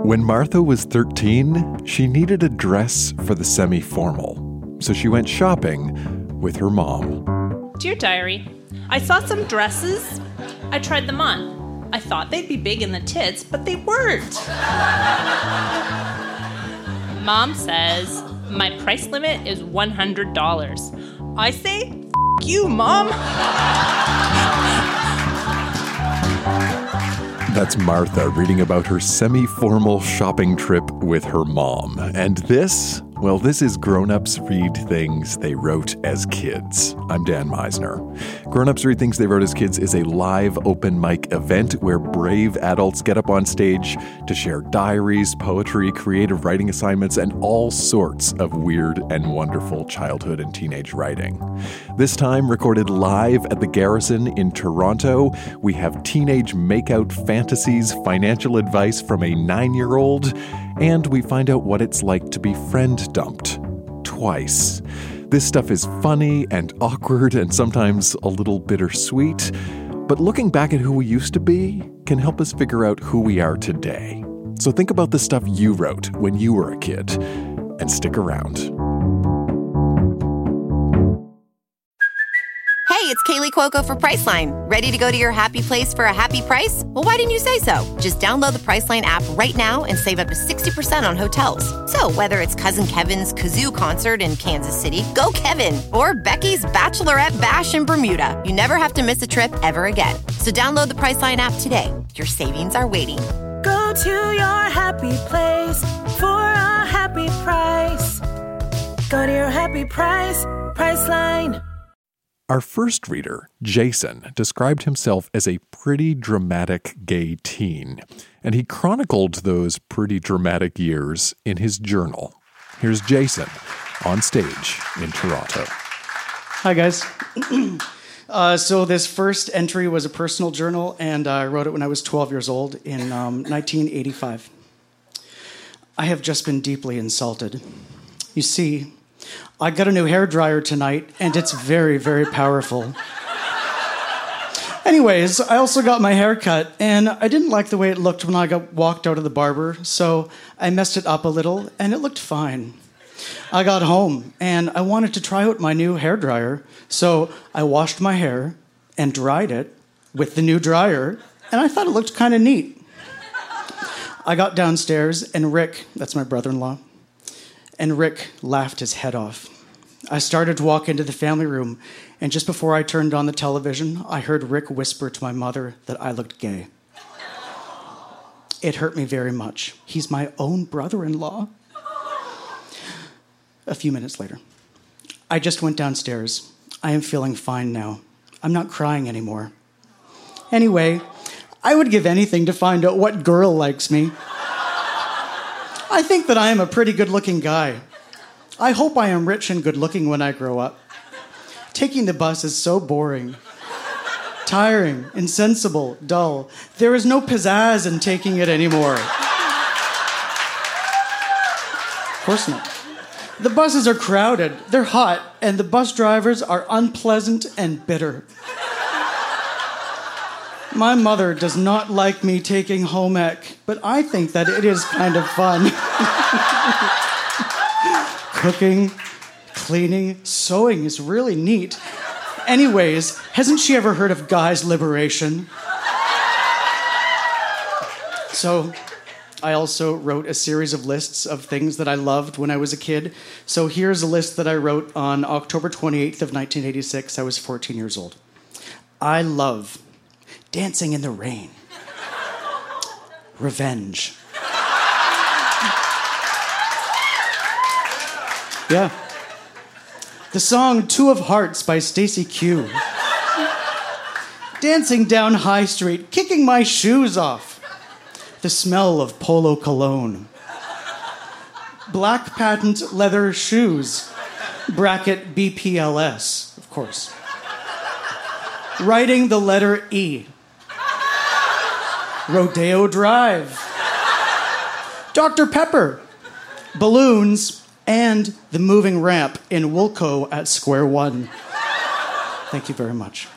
When Martha was 13, she needed a dress for the semi-formal, so she went shopping with her mom. Dear Diary, I saw some dresses. I tried them on. I thought they'd be big in the tits, but they weren't. Mom says my price limit is $100. I say, F you, Mom. That's Martha reading about her semi-formal shopping trip with her mom. And this is Grown Ups Read Things They Wrote as Kids. I'm Dan Meisner. Grown Ups Read Things They Wrote as Kids is a live open mic event where brave adults get up on stage to share diaries, poetry, creative writing assignments, and all sorts of weird and wonderful childhood and teenage writing. This time, recorded live at the Garrison in Toronto, we have teenage makeout fantasies, financial advice from a 9-year-old, and we find out what it's like to be friend dumped twice. This stuff is funny and awkward and sometimes a little bittersweet, but looking back at who we used to be can help us figure out who we are today. So think about the stuff you wrote when you were a kid and stick around. Hey, it's Kaylee Cuoco for Priceline. Ready to go to your happy place for a happy price? Well, why didn't you say so? Just download the Priceline app right now and save up to 60% on hotels. So whether it's Cousin Kevin's Kazoo Concert in Kansas City, go Kevin, or Becky's Bachelorette Bash in Bermuda, you never have to miss a trip ever again. So download the Priceline app today. Your savings are waiting. Go to your happy place for a happy price. Go to your happy price, Priceline. Our first reader, Jason, described himself as a pretty dramatic gay teen, and he chronicled those pretty dramatic years in his journal. Here's Jason on stage in Toronto. Hi, guys. So this first entry was a personal journal, and I wrote it when I was 12 years old in 1985. I have just been deeply insulted. You see, I got a new hairdryer tonight, and it's very, very powerful. Anyways, I also got my hair cut, and I didn't like the way it looked when I walked out of the barber, so I messed it up a little, and it looked fine. I got home, and I wanted to try out my new hairdryer, so I washed my hair and dried it with the new dryer, and I thought it looked kind of neat. I got downstairs, and Rick, that's my brother-in-law, and Rick laughed his head off. I started to walk into the family room, and just before I turned on the television, I heard Rick whisper to my mother that I looked gay. It hurt me very much. He's my own brother-in-law. A few minutes later, I just went downstairs. I am feeling fine now. I'm not crying anymore. Anyway, I would give anything to find out what girl likes me. I think that I am a pretty good-looking guy. I hope I am rich and good-looking when I grow up. Taking the bus is so boring. Tiring, insensible, dull. There is no pizzazz in taking it anymore. Of course not. The buses are crowded, they're hot, and the bus drivers are unpleasant and bitter. My mother does not like me taking home ec, but I think that it is kind of fun. Cooking, cleaning, sewing is really neat. Anyways, hasn't she ever heard of guys' liberation? So, I also wrote a series of lists of things that I loved when I was a kid. So here's a list that I wrote on October 28th of 1986. I was 14 years old. I love dancing in the rain. Revenge. Yeah. The song Two of Hearts by Stacey Q. Dancing down High Street, kicking my shoes off. The smell of Polo cologne. Black patent leather shoes. Bracket BPLS, of course. Writing the letter E. Rodeo Drive. Dr. Pepper. Balloons. And the moving ramp in Wilco at Square One. Thank you very much.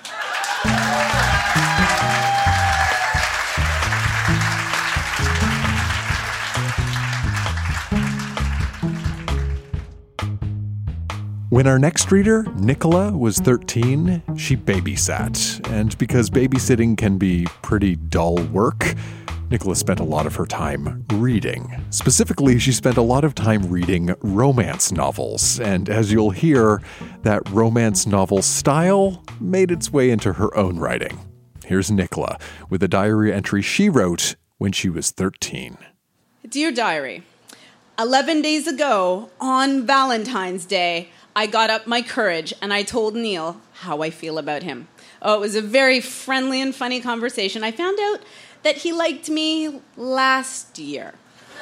When our next reader, Nicola, was 13, she babysat. And because babysitting can be pretty dull work, Nicola spent a lot of her time reading. Specifically, she spent a lot of time reading romance novels. And as you'll hear, that romance novel style made its way into her own writing. Here's Nicola with a diary entry she wrote when she was 13. Dear Diary, 11 days ago, on Valentine's Day, I got up my courage and I told Neil how I feel about him. Oh, it was a very friendly and funny conversation. I found out that he liked me last year.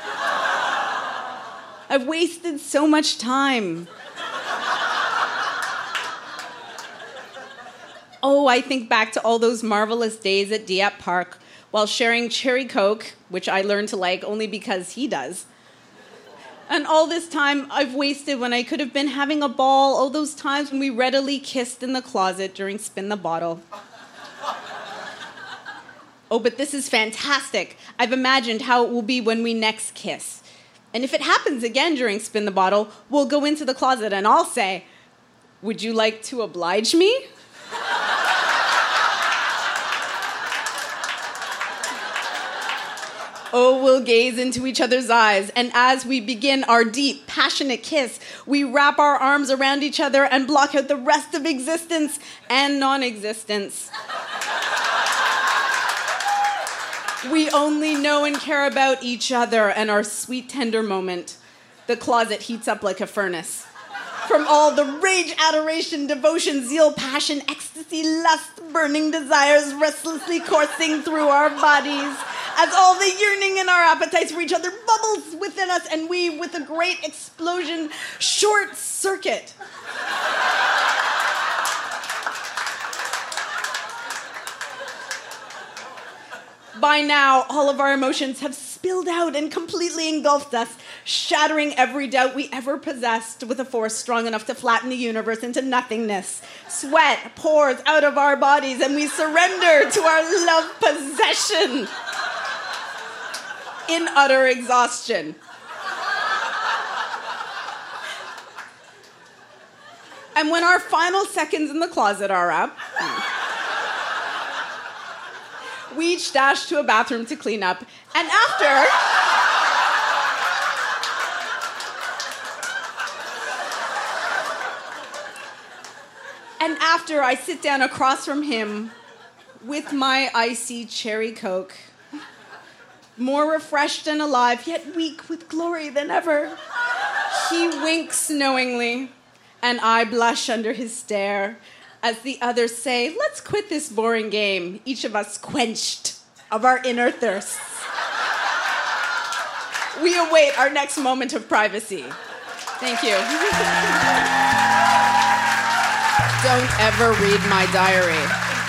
I've wasted so much time. Oh, I think back to all those marvelous days at Dieppe Park while sharing cherry Coke, which I learned to like only because he does. And all this time I've wasted when I could have been having a ball, all those times when we readily kissed in the closet during Spin the Bottle. Oh, but this is fantastic. I've imagined how it will be when we next kiss. And if it happens again during Spin the Bottle, we'll go into the closet and I'll say, "Would you like to oblige me?" Oh, we'll gaze into each other's eyes, and as we begin our deep, passionate kiss, we wrap our arms around each other and block out the rest of existence and non-existence. We only know and care about each other and our sweet, tender moment. The closet heats up like a furnace. From all the rage, adoration, devotion, zeal, passion, ecstasy, lust, burning desires restlessly coursing through our bodies, as all the yearning in our appetites for each other bubbles within us, and we, with a great explosion, short circuit. By now, all of our emotions have spilled out and completely engulfed us, shattering every doubt we ever possessed with a force strong enough to flatten the universe into nothingness. Sweat pours out of our bodies, and we surrender to our love possession in utter exhaustion. And when our final seconds in the closet are up, we each dash to a bathroom to clean up, and after I sit down across from him with my icy cherry Coke, more refreshed and alive, yet weak with glory than ever. He winks knowingly, and I blush under his stare as the others say, "Let's quit this boring game," each of us quenched of our inner thirsts. We await our next moment of privacy. Thank you. Don't ever read my diary.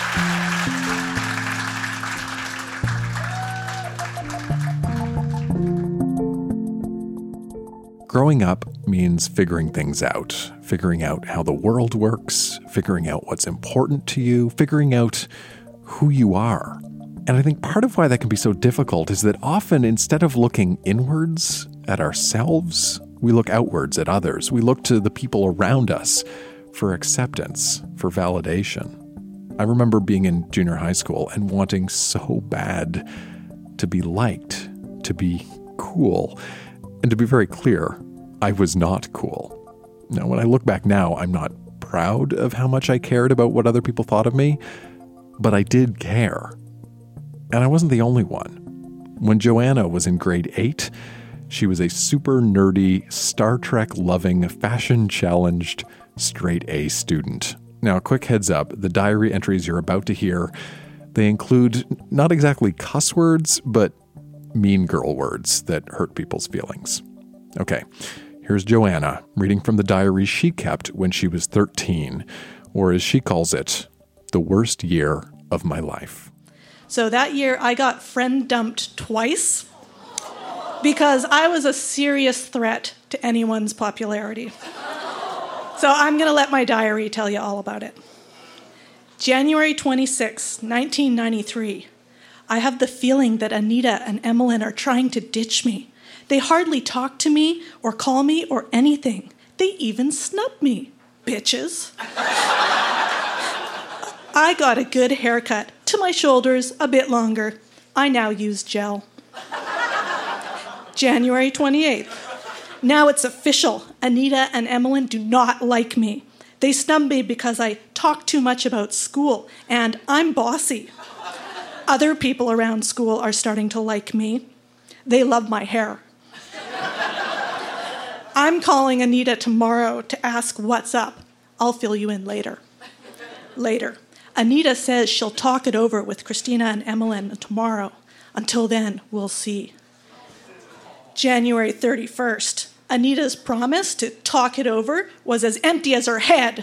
Growing up means figuring things out, figuring out how the world works, figuring out what's important to you, figuring out who you are. And I think part of why that can be so difficult is that often instead of looking inwards at ourselves, we look outwards at others. We look to the people around us for acceptance, for validation. I remember being in junior high school and wanting so bad to be liked, to be cool. And to be very clear, I was not cool. Now, when I look back now, I'm not proud of how much I cared about what other people thought of me, but I did care. And I wasn't the only one. When Joanna was in grade 8, she was a super nerdy, Star Trek-loving, fashion-challenged, straight-A student. Now, a quick heads up, the diary entries you're about to hear, they include not exactly cuss words, but mean girl words that hurt people's feelings. Okay, here's Joanna reading from the diary she kept when she was 13, or as she calls it, the worst year of my life. So that year I got friend dumped twice because I was a serious threat to anyone's popularity. So I'm going to let my diary tell you all about it. January 26, 1993. I have the feeling that Anita and Emmeline are trying to ditch me. They hardly talk to me or call me or anything. They even snub me. bitches. I got a good haircut, to my shoulders, a bit longer. I now use gel. January 28th. Now it's official. Anita and Emmeline do not like me. They snub me because I talk too much about school, and I'm bossy. Other people around school are starting to like me. They love my hair. I'm calling Anita tomorrow to ask what's up. I'll fill you in later. Later. Anita says she'll talk it over with Christina and Emmeline tomorrow. Until then, we'll see. January 31st. Anita's promise to talk it over was as empty as her head.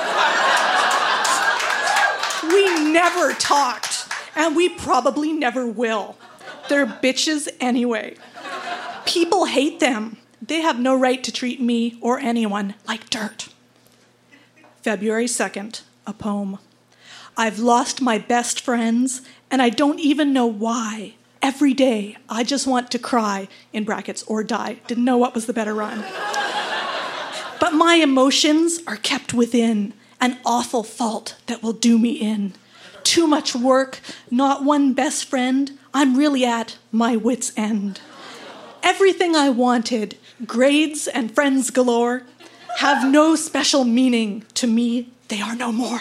We never talked, and we probably never will. They're bitches anyway. People hate them. They have no right to treat me or anyone like dirt. February 2nd, a poem. I've lost my best friends, and I don't even know why. Every day, I just want to cry, in brackets, or die. Didn't know what was the better rhyme. But my emotions are kept within, an awful fault that will do me in. Too much work, not one best friend. I'm really at my wit's end. Everything I wanted, grades and friends galore, have no special meaning to me. They are no more.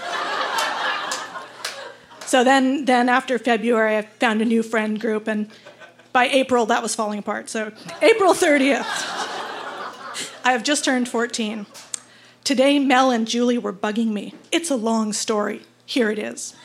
So then after February, I found a new friend group, and by April, that was falling apart. So April 30th, I have just turned 14. Today, Mel and Julie were bugging me. It's a long story. Here it is.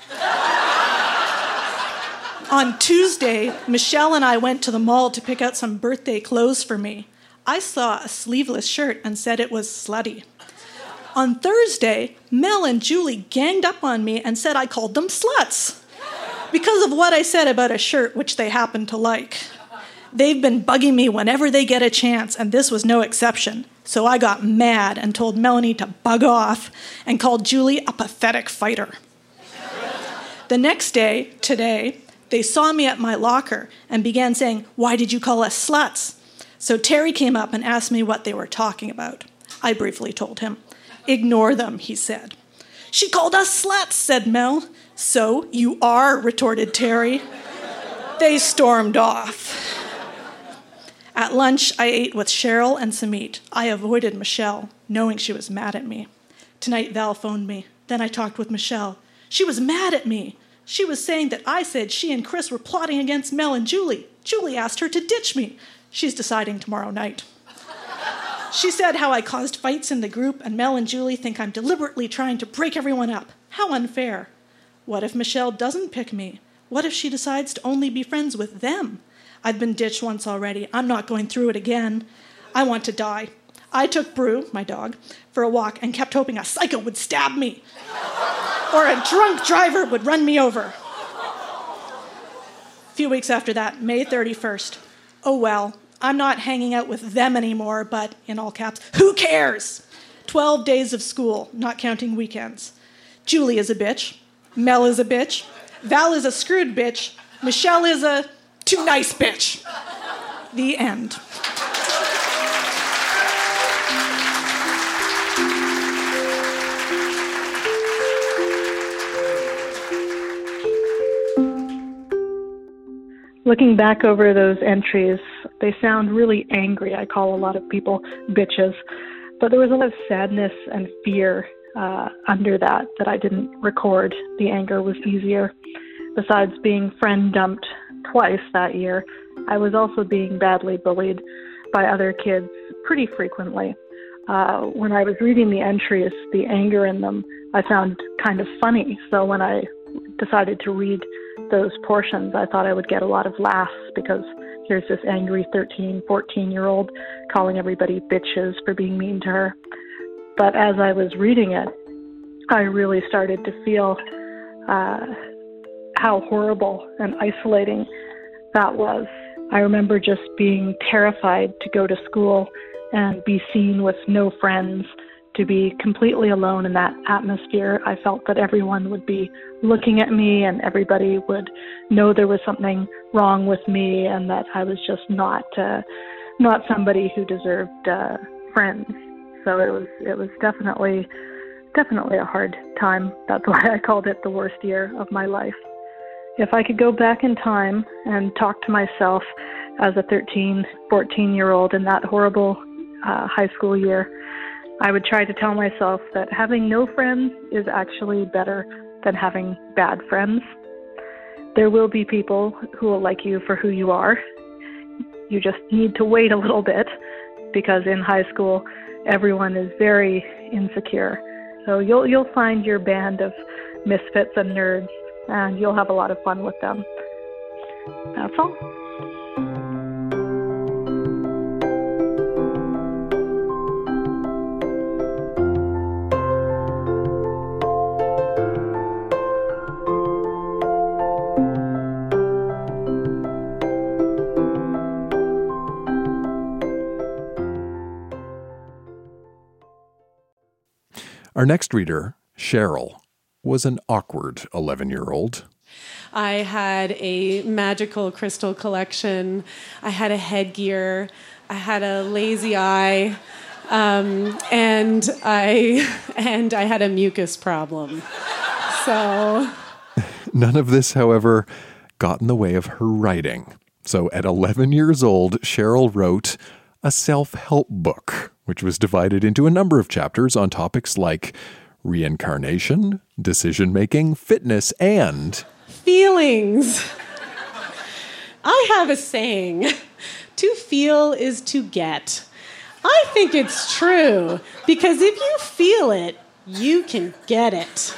On Tuesday, Michelle and I went to the mall to pick out some birthday clothes for me. I saw a sleeveless shirt and said it was slutty. On Thursday, Mel and Julie ganged up on me and said I called them sluts because of what I said about a shirt which they happen to like. They've been bugging me whenever they get a chance, and this was no exception. So I got mad and told Melanie to bug off and called Julie a pathetic fighter. The next day, today, they saw me at my locker and began saying, "Why did you call us sluts?" So Terry came up and asked me what they were talking about. I briefly told him. "Ignore them," he said. "She called us sluts," said Mel. "So you are," retorted Terry. They stormed off. At lunch, I ate with Cheryl and Samit. I avoided Michelle, knowing she was mad at me. Tonight, Val phoned me. Then I talked with Michelle. She was mad at me. She was saying that I said she and Chris were plotting against Mel and Julie. Julie asked her to ditch me. She's deciding tomorrow night. She said how I caused fights in the group, and Mel and Julie think I'm deliberately trying to break everyone up. How unfair. What if Michelle doesn't pick me? What if she decides to only be friends with them? I've been ditched once already. I'm not going through it again. I want to die. I took Brew, my dog, for a walk and kept hoping a psycho would stab me or a drunk driver would run me over. A few weeks after that, May 31st. Oh well. I'm not hanging out with them anymore, but, in all caps, who cares? 12 days of school, not counting weekends. Julie is a bitch. Mel is a bitch. Val is a screwed bitch. Michelle is a too nice bitch. The end. Looking back over those entries, they sound really angry. I call a lot of people bitches. But there was a lot of sadness and fear under that I didn't record. The anger was easier. Besides being friend dumped twice that year, I was also being badly bullied by other kids pretty frequently. When I was reading the entries, the anger in them, I found kind of funny. So when I decided to read those portions, I thought I would get a lot of laughs because here's this angry 13, 14-year-old calling everybody bitches for being mean to her. But as I was reading it, I really started to feel how horrible and isolating that was. I remember just being terrified to go to school and be seen with no friends, to be completely alone in that atmosphere. I felt that everyone would be looking at me and everybody would know there was something wrong with me and that I was just not somebody who deserved friends. So it was definitely a hard time. That's why I called it the worst year of my life. If I could go back in time and talk to myself as a 13, 14-year-old in that horrible high school year, I would try to tell myself that having no friends is actually better than having bad friends. There will be people who will like you for who you are. You just need to wait a little bit, because in high school, everyone is very insecure. So you'll find your band of misfits and nerds, and you'll have a lot of fun with them. That's all. Our next reader, Cheryl, was an awkward 11-year-old. I had a magical crystal collection. I had a headgear. I had a lazy eye. And I had a mucus problem. So None of this, however, got in the way of her writing. So at 11 years old, Cheryl wrote a self-help book, which was divided into a number of chapters on topics like reincarnation, decision-making, fitness, and feelings. I have a saying, to feel is to get. I think it's true, because if you feel it, you can get it.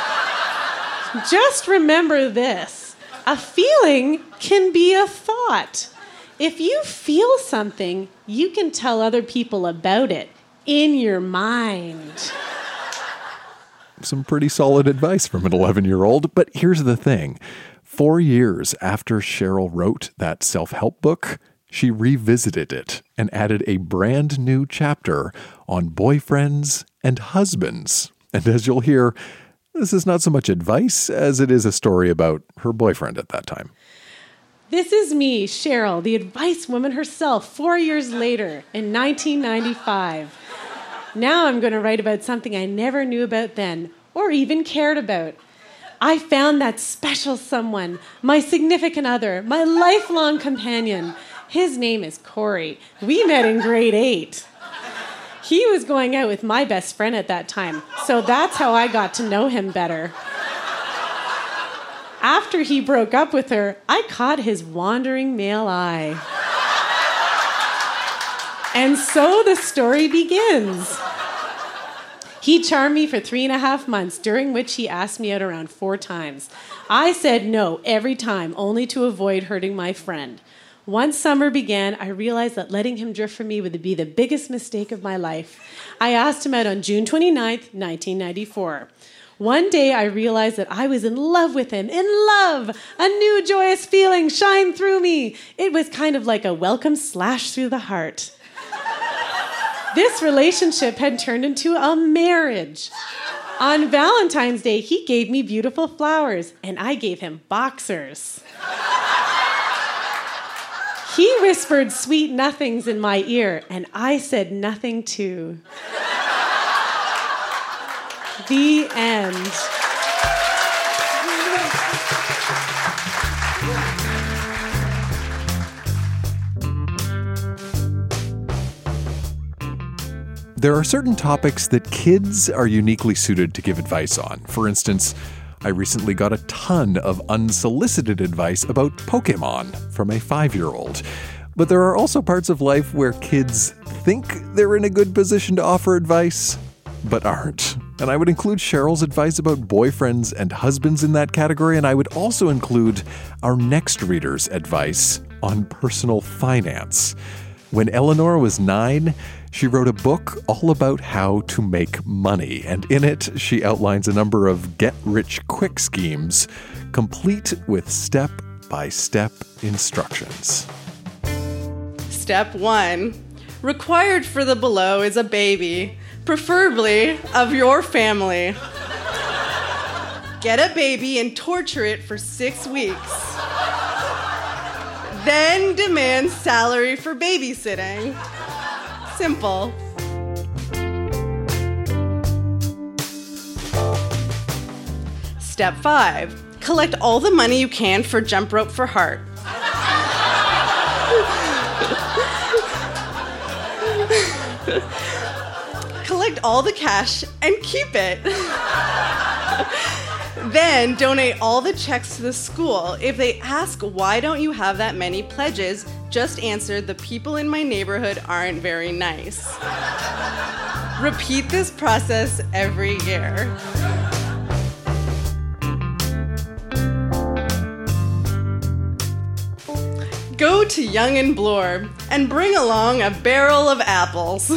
Just remember this, a feeling can be a thought. If you feel something, you can tell other people about it in your mind. Some pretty solid advice from an 11-year-old, but here's the thing. 4 years after Cheryl wrote that self-help book, she revisited it and added a brand new chapter on boyfriends and husbands. And as you'll hear, this is not so much advice as it is a story about her boyfriend at that time. This is me, Cheryl, the advice woman herself, 4 years later in 1995. Now I'm going to write about something I never knew about then, or even cared about. I found that special someone, my significant other, my lifelong companion. His name is Corey. We met in grade 8. He was going out with my best friend at that time, so that's how I got to know him better. After he broke up with her, I caught his wandering male eye. And so the story begins. He charmed me for 3.5 months, during which he asked me out around 4 times. I said no every time, only to avoid hurting my friend. Once summer began, I realized that letting him drift from me would be the biggest mistake of my life. I asked him out on June 29th, 1994. One day I realized that I was in love with him. In love! A new joyous feeling shined through me. It was kind of like a welcome slash through the heart. This relationship had turned into a marriage. On Valentine's Day, he gave me beautiful flowers, and I gave him boxers. He whispered sweet nothings in my ear, and I said nothing too. The end. There are certain topics that kids are uniquely suited to give advice on. For instance, I recently got a ton of unsolicited advice about Pokemon from a 5-year-old. But there are also parts of life where kids think they're in a good position to offer advice, but aren't. And I would include Cheryl's advice about boyfriends and husbands in that category, and I would also include our next reader's advice on personal finance. When Eleanor was 9, she wrote a book all about how to make money, and in it, she outlines a number of get-rich-quick schemes, complete with step-by-step instructions. Step 1. Required for the below is a baby, preferably of your family. Get a baby and torture it for 6 weeks. Then demand salary for babysitting. Simple. Step 5. Collect all the money you can for Jump Rope for Heart. Collect all the cash and keep it. Then donate all the checks to the school. If they ask, why don't you have that many pledges, just answer, the people in my neighborhood aren't very nice. Repeat this process every year. Go to Young and Bloor and bring along a barrel of apples.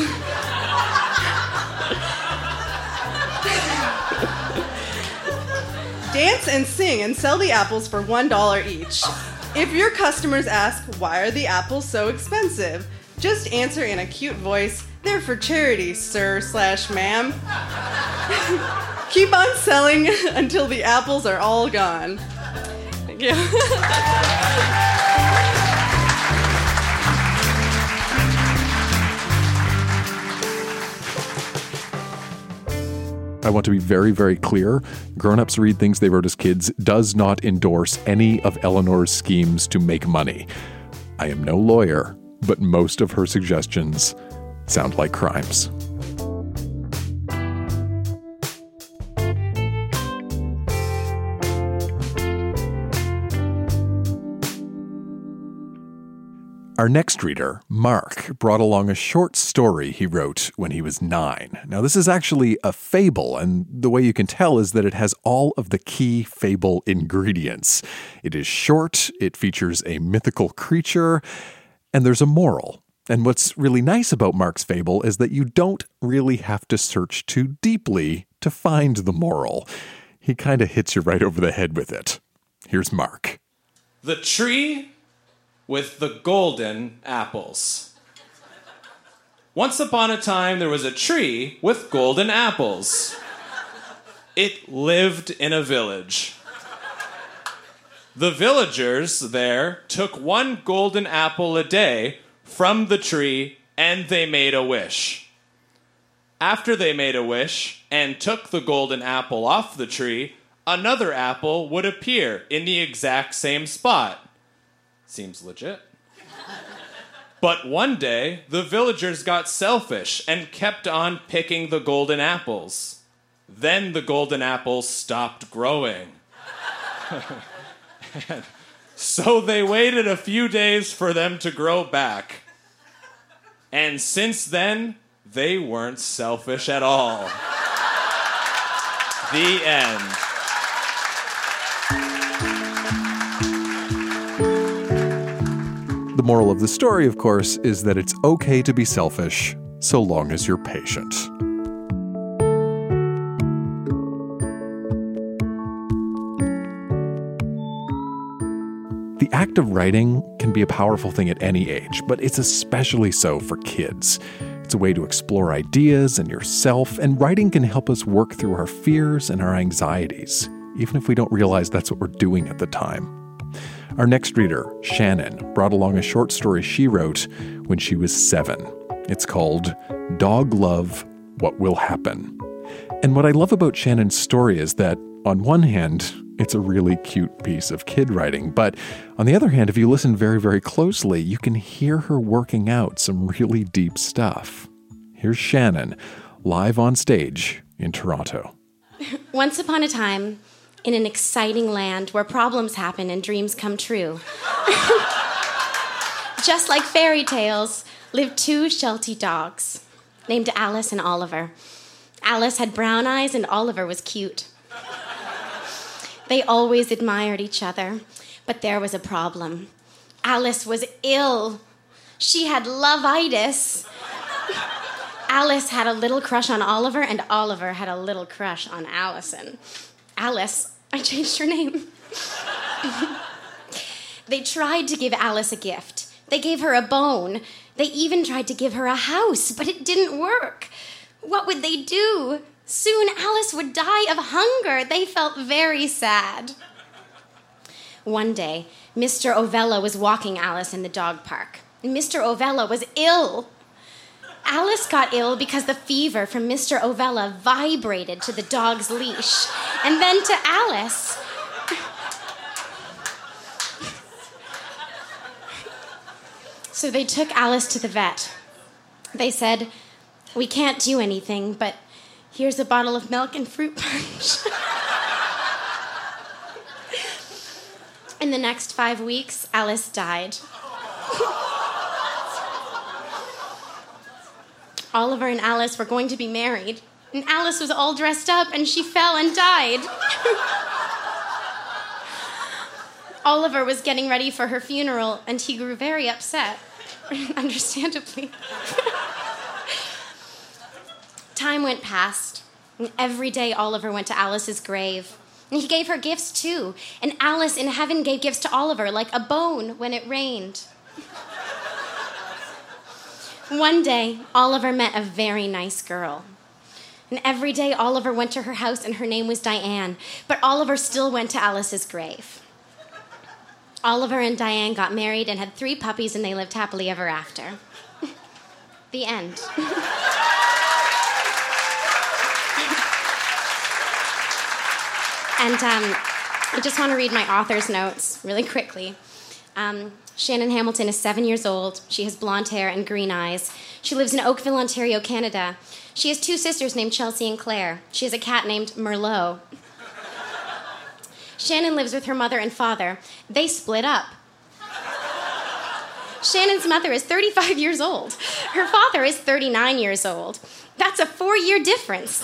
Dance and sing and sell the apples for $1 each. If your customers ask, why are the apples so expensive? Just answer in a cute voice, they're for charity, sir/ma'am. Keep on selling until the apples are all gone. Thank you. I want to be very, very clear. Grown Ups Read Things They Wrote as Kids does not endorse any of Eleanor's schemes to make money. I am no lawyer, but most of her suggestions sound like crimes. Our next reader, Mark, brought along a short story he wrote when he was 9. Now, this is actually a fable, and the way you can tell is that it has all of the key fable ingredients. It is short, it features a mythical creature, and there's a moral. And what's really nice about Mark's fable is that you don't really have to search too deeply to find the moral. He kind of hits you right over the head with it. Here's Mark. The tree with the golden apples. Once upon a time, there was a tree with golden apples. It lived in a village. The villagers there took one golden apple a day from the tree, and they made a wish. After they made a wish and took the golden apple off the tree, another apple would appear in the exact same spot. Seems legit. But one day, the villagers got selfish and kept on picking the golden apples. Then the golden apples stopped growing. So they waited a few days for them to grow back. And since then, they weren't selfish at all. The end. The moral of the story, of course, is that it's okay to be selfish so long as you're patient. The act of writing can be a powerful thing at any age, but it's especially so for kids. It's a way to explore ideas and yourself, and writing can help us work through our fears and our anxieties, even if we don't realize that's what we're doing at the time. Our next reader, Shannon, brought along a short story she wrote when she was 7. It's called Dog Love, What Will Happen? And what I love about Shannon's story is that, on one hand, it's a really cute piece of kid writing, but on the other hand, if you listen very, very closely, you can hear her working out some really deep stuff. Here's Shannon, live on stage in Toronto. Once upon a time, in an exciting land where problems happen and dreams come true. Just like fairy tales, lived 2 Sheltie dogs named Alice and Oliver. Alice had brown eyes and Oliver was cute. They always admired each other, but there was a problem. Alice was ill. She had love-itis. Alice had a little crush on Oliver, and Oliver had a little crush on Allison. Alice, I changed her name. They tried to give Alice a gift. They gave her a bone. They even tried to give her a house, but it didn't work. What would they do? Soon Alice would die of hunger. They felt very sad. One day, Mr. Ovella was walking Alice in the dog park. Mr. Ovella was ill. Alice got ill because the fever from Mr. Ovella vibrated to the dog's leash, And then to Alice. So they took Alice to the vet. They said, "We can't do anything, but here's a bottle of milk and fruit punch." In the next 5 weeks, Alice died. Oliver and Alice were going to be married, and Alice was all dressed up, and she fell and died. Oliver was getting ready for her funeral, and he grew very upset, understandably. Time went past, and every day Oliver went to Alice's grave. And he gave her gifts too, and Alice in heaven gave gifts to Oliver like a bone when it rained. One day, Oliver met a very nice girl. And every day Oliver went to her house, and her name was Diane, but Oliver still went to Alice's grave. Oliver and Diane got married and had 3 puppies, and they lived happily ever after. The end. And I just want to read my author's notes really quickly. Shannon Hamilton is 7 years old. She has blonde hair and green eyes. She lives in Oakville, Ontario, Canada. She has 2 sisters named Chelsea and Claire. She has a cat named Merlot. Shannon lives with her mother and father. They split up. Shannon's mother is 35 years old. Her father is 39 years old. That's a 4-year difference.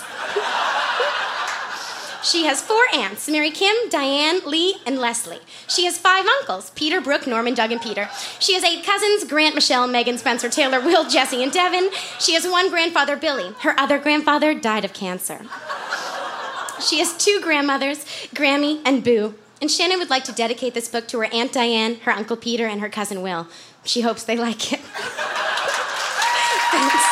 She has 4 aunts, Mary Kim, Diane, Lee, and Leslie. She has 5 uncles, Peter, Brooke, Norman, Doug, and Peter. She has 8 cousins, Grant, Michelle, Megan, Spencer, Taylor, Will, Jesse, and Devin. She has 1 grandfather, Billy. Her other grandfather died of cancer. She has 2 grandmothers, Grammy and Boo. And Shannon would like to dedicate this book to her Aunt Diane, her Uncle Peter, and her cousin Will. She hopes they like it. Thanks.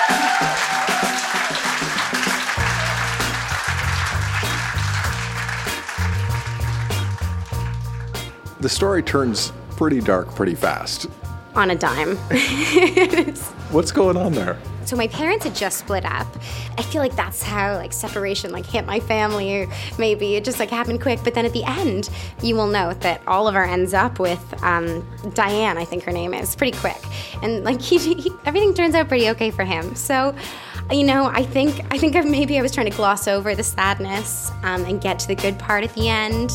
The story turns pretty dark pretty fast. On a dime. What's going on there? So my parents had just split up. I feel like that's how separation hit my family, or maybe it just happened quick. But then at the end, you will note that Oliver ends up with Diane, I think her name is, pretty quick. And everything turns out pretty okay for him. So, I think I was trying to gloss over the sadness and get to the good part at the end.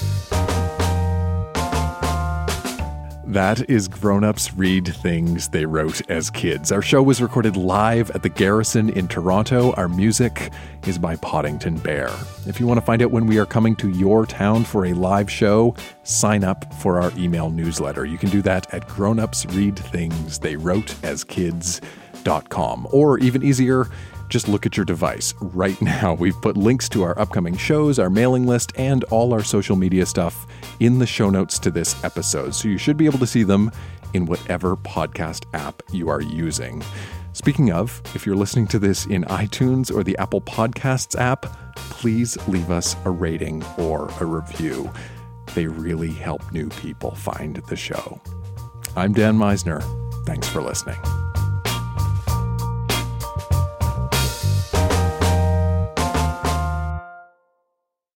That is Grown-Ups Read Things They Wrote as Kids. Our show was recorded live at the Garrison in Toronto. Our music is by Poddington Bear. If you want to find out when we are coming to your town for a live show, sign up for our email newsletter. You can do that at grownupsreadthingsthaywroteaskids.com. Or even easier, just look at your device. Right now, we've put links to our upcoming shows, our mailing list, and all our social media stuff in the show notes to this episode. So you should be able to see them in whatever podcast app you are using. Speaking of, if you're listening to this in iTunes or the Apple Podcasts app, please leave us a rating or a review. They really help new people find the show. I'm Dan Meisner. Thanks for listening.